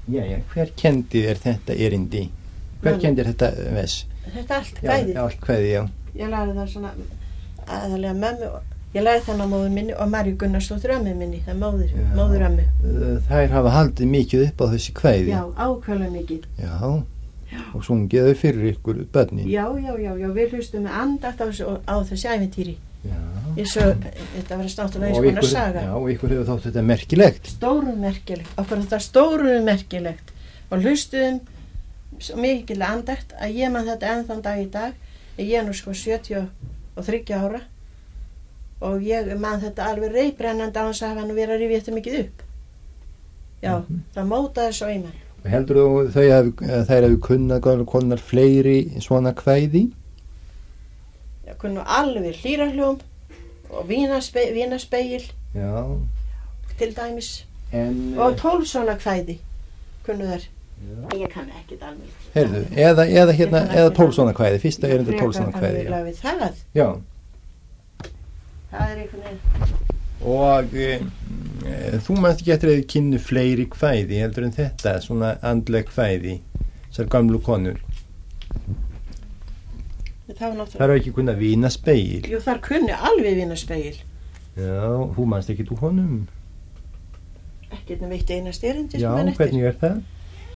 Jæja, hver kendi þér þetta erindi? Hver kendi þér þetta vers? Þetta allt kvæðið. Já, allt kvæðið, já. Ég lærði það svona aðalega mömmu. Ég lærði þannig á móður minni og Maríu Gunnarsdóttur ömmu minni, það móður ömmu. Þær hafa haldið mikið upp á þessi kvæði. Já, ákveðlega mikið. Já, og sungið þau fyrir ykkur börnin. Já, við hlustum með andakt á þessi ævintýri. Já. Þetta var náttúrulega eins konar saga. Já, og ykkur hefur þátt þetta merkilegt. Stórum merkilegt, okkur þetta stórum merkilegt. Og hlustuðum svo mikil andakt að ég man þetta enn þann dag í dag. Ég er nú sko 73 ára og ég man þetta alveg reiprennandi á þess að hafa nú verið að rifja þetta mikið upp. Já, það mótaði svo í mér. Heldur þú þær hefur kunnað konar fleiri svona kvæði? Já, kunnu alveg hlýrahljóm og vínaspeil. Já. Til dæmis. Og 12 svona kvæði kunnu þær. Já. Ég kann ekki alveg. Heyrðu, eða 12 svona kvæði. Fyrsta er þetta 12 svona kvæði. Það. Já. Það er einhvern veginn. Og þú mannst ekki eftir að þið kynnu fleiri kvæði heldur en þetta, svona andleg kvæði, þessar gamlu konur. Það er ekki kunnað vínaspeil. Jú, þar kunni alveg vínaspeil. Já, þú mannst ekki úr honum. Ekkert veitt einast erindi. Já, hvernig er það?